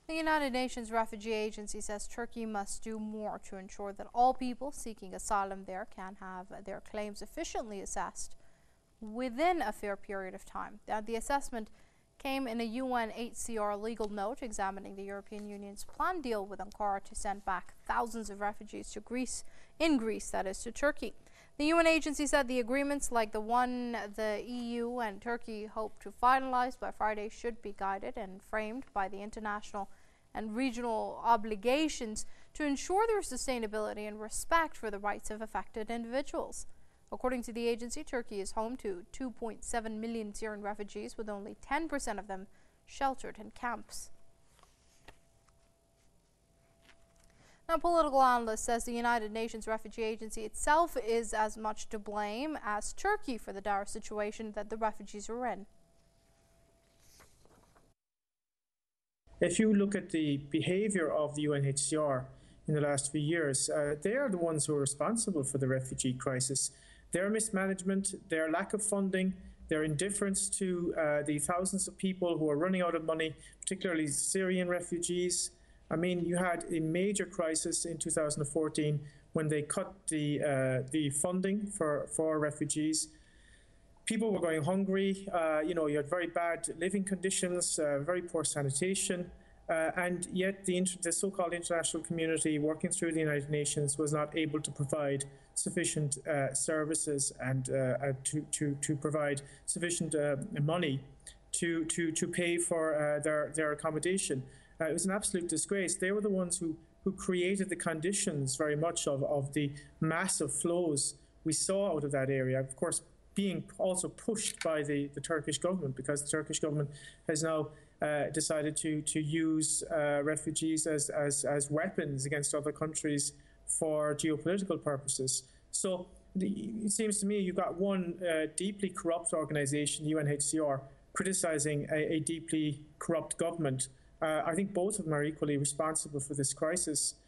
The United Nations Refugee Agency says Turkey must do more to ensure that all people seeking asylum there can have their claims efficiently assessed within a fair period of time. The assessment came in a UNHCR legal note examining the European Union's planned deal with Ankara to send back thousands of refugees to Greece, that is, to Turkey. The UN agency said the agreements like the one the EU and Turkey hope to finalize by Friday should be guided and framed by the international and regional obligations to ensure their sustainability and respect for the rights of affected individuals. According to the agency, Turkey is home to 2.7 million Syrian refugees, with only 10% of them sheltered in camps. Now, a political analyst says the United Nations Refugee Agency itself is as much to blame as Turkey for the dire situation that the refugees are in. If you look at the behaviour of the UNHCR in the last few years, they are the ones who are responsible for the refugee crisis. Their mismanagement, their lack of funding, their indifference to the thousands of people who are running out of money, particularly Syrian refugees. I mean, you had a major crisis in 2014 when they cut the funding for refugees. People were going hungry. You had very bad living conditions, very poor sanitation. And yet the so-called international community working through the United Nations was not able to provide sufficient services and to provide sufficient money to pay for their accommodation. It was an absolute disgrace. They were the ones who created the conditions very much of the massive flows we saw out of that area. Of course, being also pushed by the Turkish government, because the Turkish government has now decided to use refugees as weapons against other countries for geopolitical purposes. So it seems to me you've got one deeply corrupt organisation, UNHCR, criticising a deeply corrupt government. I think both of them are equally responsible for this crisis.